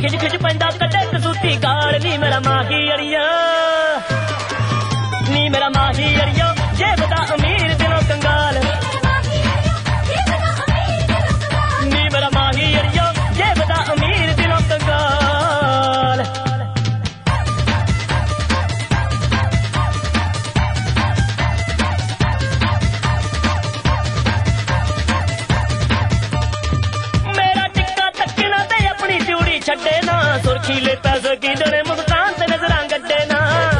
खिच खिच पैंदा कटे कसूती गाल नी मेरा माही अड़िया नी मेरा माही अड़िया जे बता अमीर दिलों कंगाल नी मेरा माही अड़िया जे बता अमीर दिलों कंगाल छड्डे ना सुर्खीले पैसे की दने मुस्कान ते नजरां गड्डे ना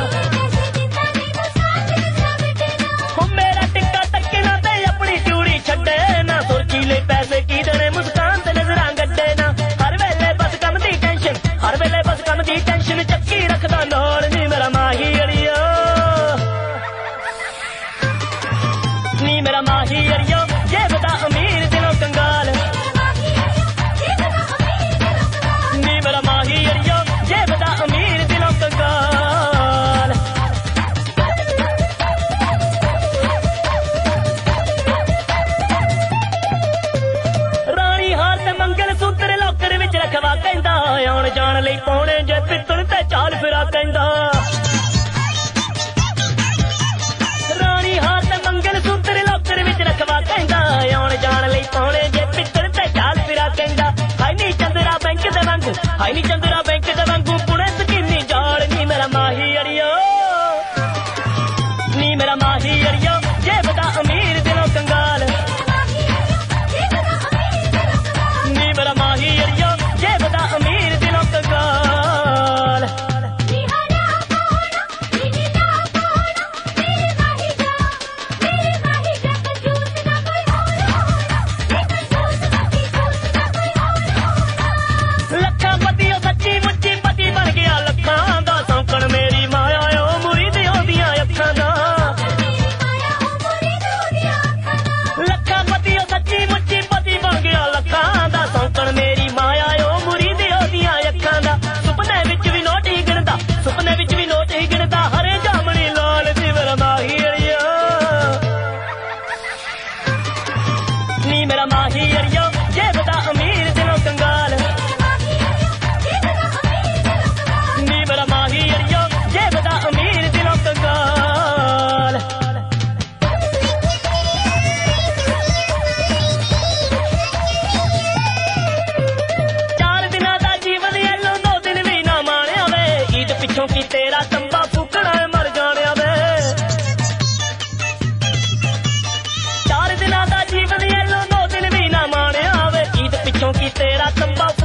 मेरा टिक्का तक्कना ते अपनी चूड़ी छड्डे ना सुर्खीले पैसे की दने मुस्कान ते नजरां गड्डे ना हर वेले बस कम दी टेंशन हर वेले बस कम दी टेंशन चक्की रखदा नाल नी मेरा माही अड़िया नी मेरा माही अड़िया जे बता अमीर दिलों कंगाल आउण जाण लई पाउणे जे पित्तल ते चाल फिरा कहंदा रानी हाथ मंगल सूत्र लोकर विच रखवा कहंदा आउण जाण लई पाउणे जे पित्तल ते चाल फिरा कहंदा हाय नी चंदरा बैंक दे वांगू हाय नी चंदरा बैंक दे वांगू पुणे सकीनी जाल नी मेरा माही अड़िया नी मेरा माही अड़िया जे बता अमीर दिलों कंगाल नी मेरा माही अड़िया जे बता अमीर दिलों कंगाल लखा पति सच्ची मुच्ची पति बन गया लखां दा सौकण मेरी माया ओ मुरीद ओदियां अखां दा लखा पति सच्ची मुच्ची पति बन गया लखां दा सौकण मेरी माया ओ मुरीद ओदियां अखां दा सुपने विच भी नोट ही गिणदा सुपने विच भी नोट ही गिणदा हरे जामनी लाल दी मेरा माही अड़िया नी मेरा माही अड़िया जे बता अमीर दिलों कंगाल नी मेरा माही अड़िया जे बता अमीर दिलों कंगाल चार दिनां दा जीवन एलो 2 दिन भी ना माणिया वे ईद पिछों की तेरा तंबा फूकना मर जाणिया वे 4 दिनां दा जीवन एलो 2 दिन भी ना माणिया वे ईद पिछों की तेरा तंबा